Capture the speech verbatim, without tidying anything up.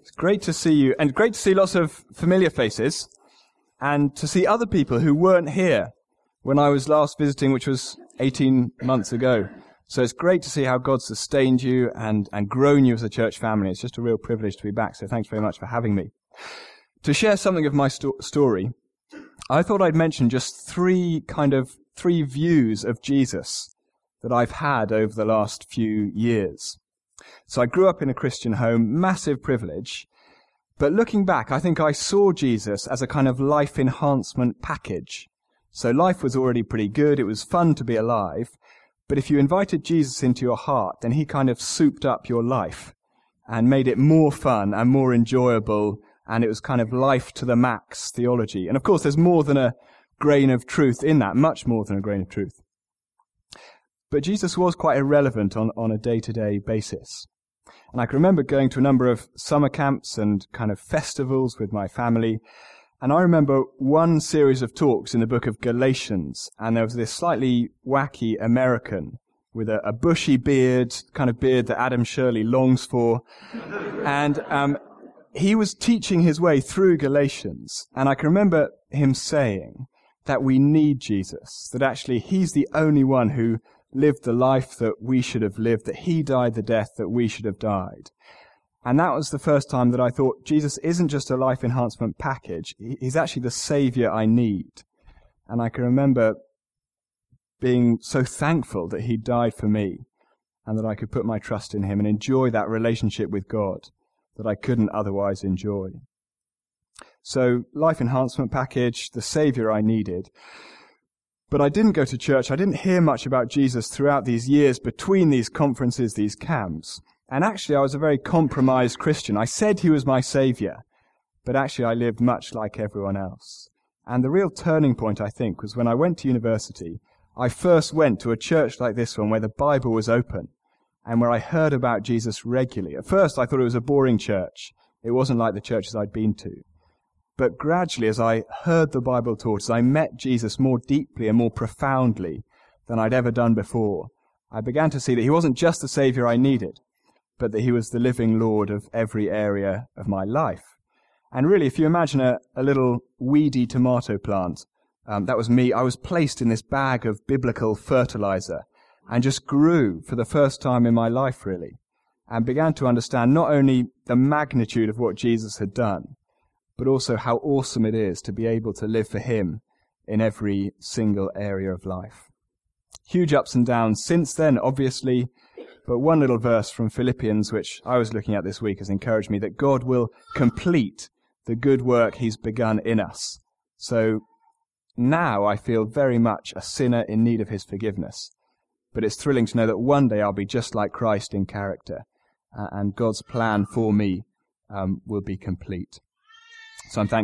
It's great to see you, and great to see lots of familiar faces, and to see other people who weren't here when I was last visiting, which was eighteen months ago. So it's great to see how God sustained you and, and grown you as a church family. It's just a real privilege to be back, so thanks very much for having me. To share something of my sto- story, I thought I'd mention just three kind of, three views of Jesus that I've had over the last few years. So I grew up in a Christian home, massive privilege, but looking back, I think I saw Jesus as a kind of life enhancement package. So life was already pretty good, it was fun to be alive, but if you invited Jesus into your heart, then he kind of souped up your life and made it more fun and more enjoyable, and it was kind of life to the max theology. And of course, there's more than a grain of truth in that, much more than a grain of truth. But Jesus was quite irrelevant on, on a day-to-day basis. And I can remember going to a number of summer camps and kind of festivals with my family. And I remember one series of talks in the book of Galatians. And there was this slightly wacky American with a, a bushy beard, kind of beard that Adam Shirley longs for. And um, he was teaching his way through Galatians. And I can remember him saying that we need Jesus, that actually he's the only one who lived the life that we should have lived, that he died the death that we should have died. And that was the first time that I thought Jesus isn't just a life enhancement package, he's actually the saviour I need. And I can remember being so thankful that he died for me and that I could put my trust in him and enjoy that relationship with God that I couldn't otherwise enjoy. So, life enhancement package, the saviour I needed. But I didn't go to church. I didn't hear much about Jesus throughout these years between these conferences, these camps. And actually, I was a very compromised Christian. I said he was my saviour, but actually I lived much like everyone else. And the real turning point, I think, was when I went to university. I first went to a church like this one where the Bible was open and where I heard about Jesus regularly. At first, I thought it was a boring church. It wasn't like the churches I'd been to. But gradually, as I heard the Bible taught, as I met Jesus more deeply and more profoundly than I'd ever done before, I began to see that he wasn't just the saviour I needed, but that he was the living Lord of every area of my life. And really, if you imagine a, a little weedy tomato plant, um, that was me. I was placed in this bag of biblical fertilizer and just grew for the first time in my life, really, and began to understand not only the magnitude of what Jesus had done, but also how awesome it is to be able to live for him in every single area of life. Huge ups and downs since then, obviously, but one little verse from Philippians, which I was looking at this week, has encouraged me that God will complete the good work he's begun in us. So now I feel very much a sinner in need of his forgiveness, but it's thrilling to know that one day I'll be just like Christ in character, uh, and God's plan for me um, will be complete. So I'm thankful.